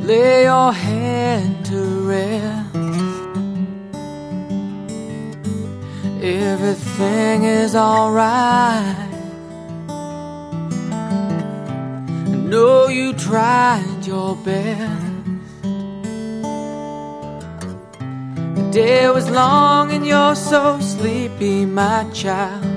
lay your head to rest. Everything is alright. I know you tried your best. The day was long and you're so sleepy, my child.